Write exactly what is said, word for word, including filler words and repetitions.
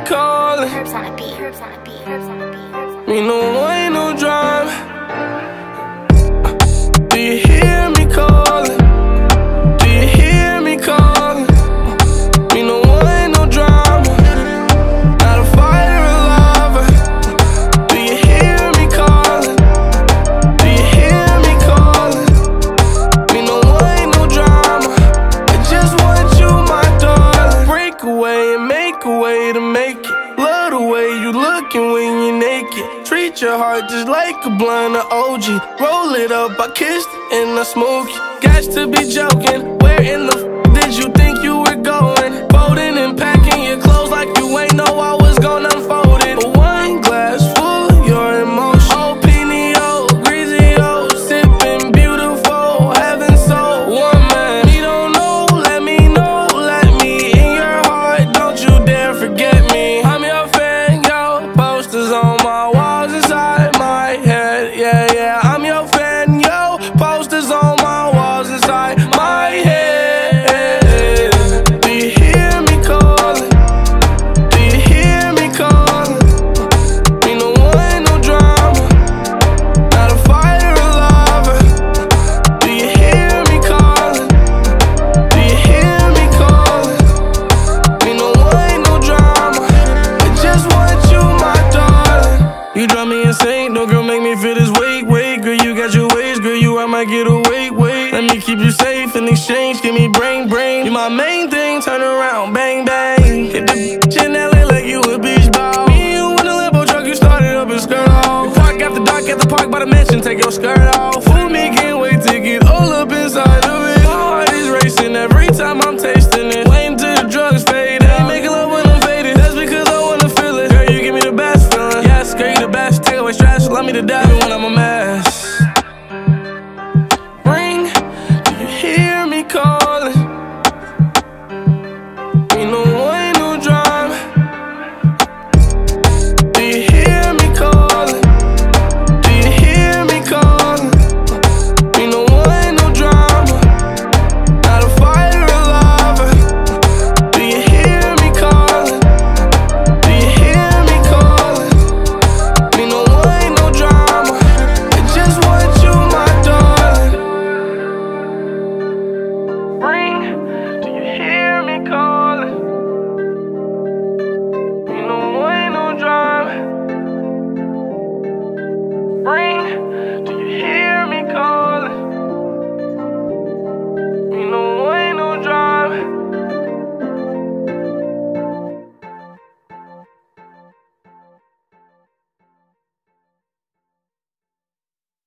calling. Herbs on a beat, herbs on a beat, herbs on a beat, herbs on a beat. Me no ain't no drama. Do you hear me calling? Do you hear me calling? Me no ain't no drama. Not a fighter or lover. Do you hear me calling? Do you hear me calling? Me no ain't no drama. I just want you, my darling. Break away and make a way to make it. Love the way you looking when you're naked. Treat your heart just like a blunt of O G. Roll it up, I kissed it and I smoke it. Got to be joking. Where in the f did you think you were going? Folding and packing your clothes like you ain't know I was gonna unfold it. A wine glass full of your emotion. Oh, Pinio, Grigio, sipping beautiful, heaven so one man. Me don't know, let me know, let me in your heart. Don't you dare forget me. I'm your fan, yo. Posters on my walls inside my head. Yeah, yeah, I'm your fan, yo. Posters on my walls inside my head. Do you hear me calling? Do you hear me calling? Me no ain't no drama. Not a fighter or lover. Do you hear me calling? Do you hear me calling? Me no ain't no drama. I just want you, my darling. You drive me insane, no girl make me feel this weight, weight. Girl, you got your ways, girl, you I might get away, wait. Let me keep you safe in exchange, give me brain, brain. You my main thing, turn around, bang, bang. Hit the bitch in L A like you a beach ball. Me and you in a limbo truck, you started up and skirt off. Park after dark at the park by the mansion, take your skirt off. Fool me, can't wait to get all up inside of it. My heart is racing every time I'm tasting it. Waiting till the drugs fade out. Making love when I'm faded, that's because I wanna feel it. Girl, you give me the best feeling. Yes, girl, you the best. Take away stress, love me to death even when I'm a mess. Ring, do you hear me calling?